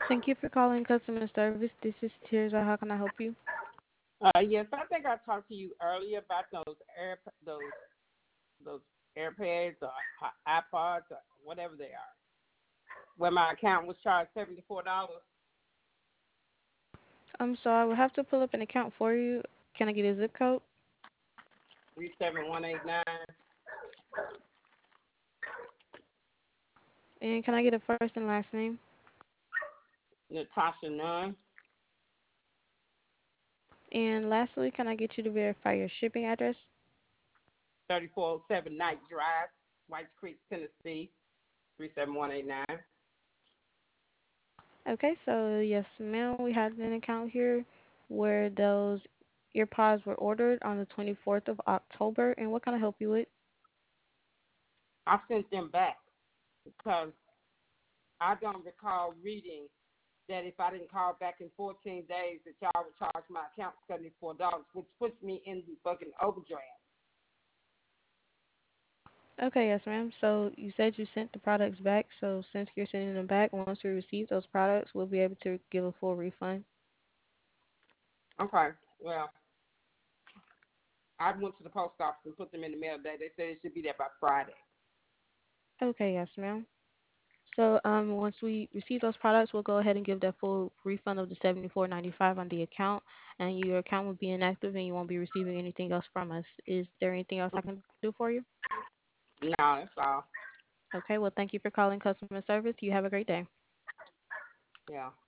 Thank you for calling customer service. This is Tirza. How can I help you? Yes, I think I talked to you earlier about those AirPads or iPods or whatever they are. Where my account was charged $74. So I will have to pull up an account for you. Can I get a zip code? 37189. And can I get a first and last name? Natasha Nunn. And lastly, can I get you to verify your shipping address? 3407 Night Drive, Whites Creek, Tennessee. 37189. Okay, so yes, ma'am, we have an account here where those earpods were ordered on the 24th of October. And what can I help you with? I sent them back because I don't recall reading that if I didn't call back in 14 days that y'all would charge my account $74, which puts me in the fucking overdraft. Okay, yes, ma'am. So you said you sent the products back. So since you're sending them back, once we receive those products, we'll be able to give a full refund. Okay, well, I went to the post office and put them in the mail today. They said it should be there by Friday. Okay, yes, ma'am. So once we receive those products, we'll go ahead and give that full refund of the 74.95 on the account, and your account will be inactive, and you won't be receiving anything else from us. Is there anything else I can do for you? No, that's all. Okay. Well, thank you for calling customer service. You have a great day. Yeah.